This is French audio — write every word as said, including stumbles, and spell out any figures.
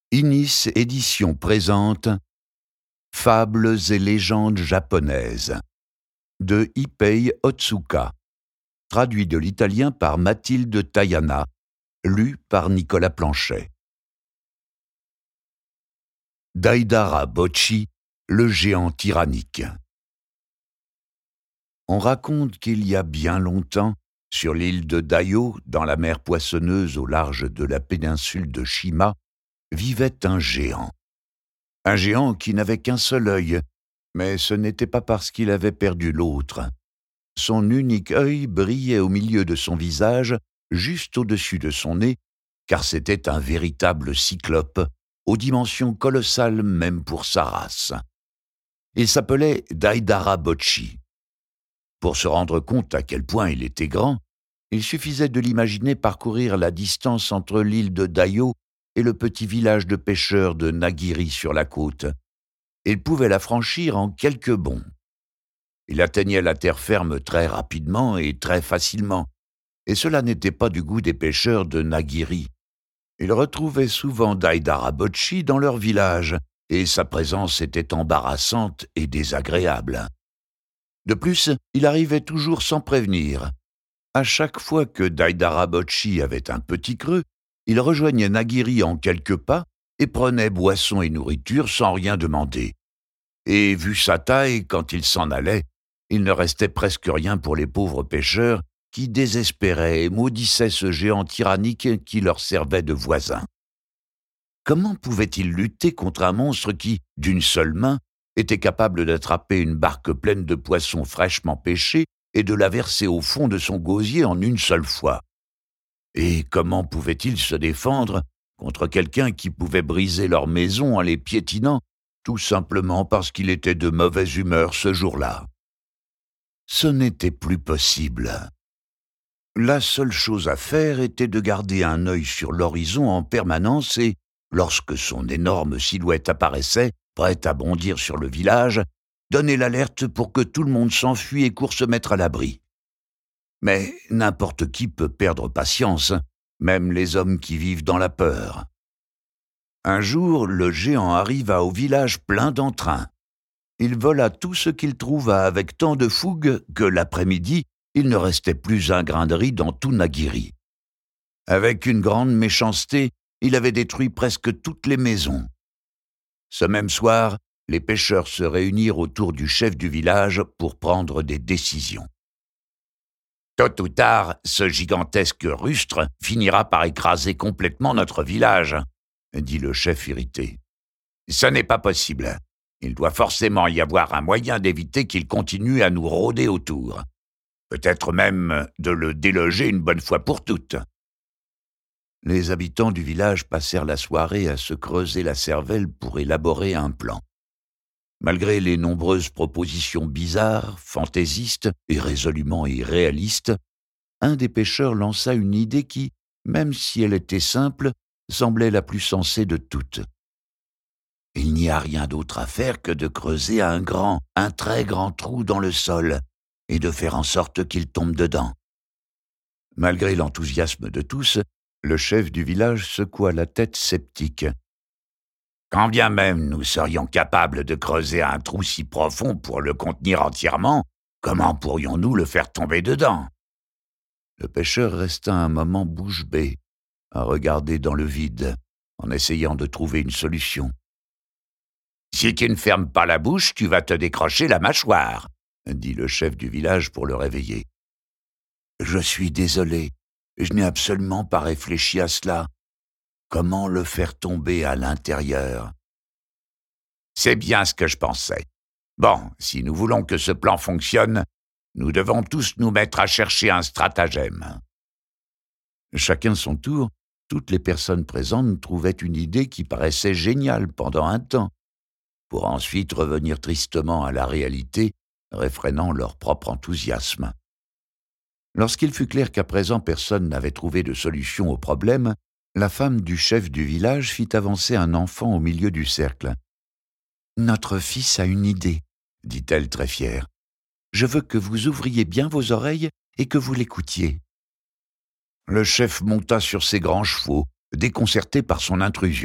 Inis Éditions présente Fables et légendes japonaises de Ipei Otsuka, traduit de l'italien par Mathilde Tayana, lu par Nicolas Planchet. Daidara Bocchi, le géant tyrannique. On raconte qu'il y a bien longtemps, sur l'île de Daio, dans la mer poissonneuse au large de la péninsule de Shima, vivait un géant. Un géant qui n'avait qu'un seul œil, mais ce n'était pas parce qu'il avait perdu l'autre. Son unique œil brillait au milieu de son visage, juste au-dessus de son nez, car c'était un véritable cyclope, aux dimensions colossales même pour sa race. Il s'appelait Daidara Bocchi. Pour se rendre compte à quel point il était grand, il suffisait de l'imaginer parcourir la distance entre l'île de Daio et le petit village de pêcheurs de Nagiri sur la côte. Il pouvait la franchir en quelques bonds. Il atteignait la terre ferme très rapidement et très facilement, et cela n'était pas du goût des pêcheurs de Nagiri. Ils retrouvaient souvent Daidara Bocchi dans leur village, et sa présence était embarrassante et désagréable. De plus, il arrivait toujours sans prévenir. À chaque fois que Daidara Bocchi avait un petit creux, il rejoignait Nagiri en quelques pas et prenait boisson et nourriture sans rien demander. Et vu sa taille, quand il s'en allait, il ne restait presque rien pour les pauvres pêcheurs qui désespéraient et maudissaient ce géant tyrannique qui leur servait de voisin. Comment pouvaient-ils lutter contre un monstre qui, d'une seule main, était capable d'attraper une barque pleine de poissons fraîchement pêchés et de la verser au fond de son gosier en une seule fois? Et comment pouvaient-ils se défendre contre quelqu'un qui pouvait briser leur maison en les piétinant, tout simplement parce qu'il était de mauvaise humeur ce jour-là? Ce n'était plus possible. La seule chose à faire était de garder un œil sur l'horizon en permanence et, lorsque son énorme silhouette apparaissait, prête à bondir sur le village, donner l'alerte pour que tout le monde s'enfuit et court se mettre à l'abri. Mais n'importe qui peut perdre patience, même les hommes qui vivent dans la peur. Un jour, le géant arriva au village plein d'entrain. Il vola tout ce qu'il trouva avec tant de fougue que l'après-midi, il ne restait plus un grain de riz dans tout Nagiri. Avec une grande méchanceté, il avait détruit presque toutes les maisons. Ce même soir, les pêcheurs se réunirent autour du chef du village pour prendre des décisions. Tôt ou tard, ce gigantesque rustre finira par écraser complètement notre village, dit le chef irrité. Ce n'est pas possible. Il doit forcément y avoir un moyen d'éviter qu'il continue à nous rôder autour. Peut-être même de le déloger une bonne fois pour toutes. Les habitants du village passèrent la soirée à se creuser la cervelle pour élaborer un plan. Malgré les nombreuses propositions bizarres, fantaisistes et résolument irréalistes, un des pêcheurs lança une idée qui, même si elle était simple, semblait la plus sensée de toutes. Il n'y a rien d'autre à faire que de creuser un grand, un très grand trou dans le sol et de faire en sorte qu'il tombe dedans. Malgré l'enthousiasme de tous, le chef du village secoua la tête sceptique. Quand bien même nous serions capables de creuser un trou si profond pour le contenir entièrement, comment pourrions-nous le faire tomber dedans? Le pêcheur resta un moment bouche bée, à regarder dans le vide, en essayant de trouver une solution. « Si tu ne fermes pas la bouche, tu vas te décrocher la mâchoire, » dit le chef du village pour le réveiller. « Je suis désolé, je n'ai absolument pas réfléchi à cela. Comment le faire tomber à l'intérieur? » C'est bien ce que je pensais. Bon, si nous voulons que ce plan fonctionne, nous devons tous nous mettre à chercher un stratagème. Chacun son tour, toutes les personnes présentes trouvaient une idée qui paraissait géniale pendant un temps, pour ensuite revenir tristement à la réalité, réfrénant leur propre enthousiasme. Lorsqu'il fut clair qu'à présent personne n'avait trouvé de solution au problème, la femme du chef du village fit avancer un enfant au milieu du cercle. « Notre fils a une idée, » dit-elle très fière. « Je veux que vous ouvriez bien vos oreilles et que vous l'écoutiez. » Le chef monta sur ses grands chevaux, déconcerté par son intrusion.